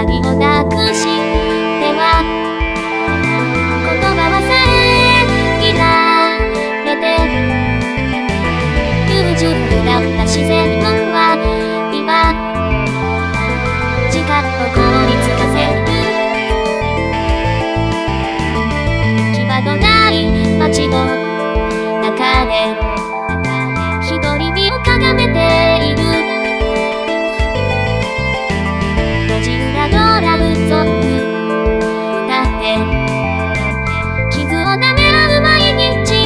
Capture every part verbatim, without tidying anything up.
りをなくしては言葉さえいられて優柔不断な自然は今時間を凍りつかせる際のない街の中で一人身をかがめている路地裏のラブソング歌って傷を舐め合う毎日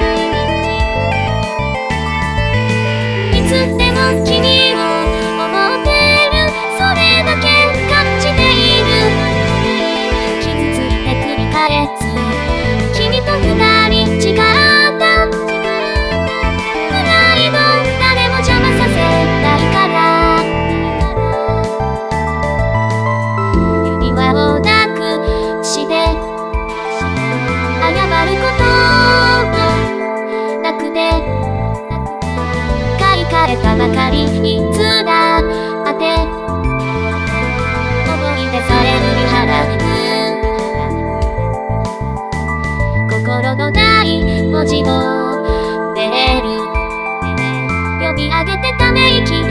いつでも君を思っているそれだけ感じている傷ついて繰り返す君と二人誓ったプライド誰も邪魔させないから指輪をなくして謝ることもなくて買い替えたばかりいつだって思い出されるに払う心のない文字をメール読み上げてため息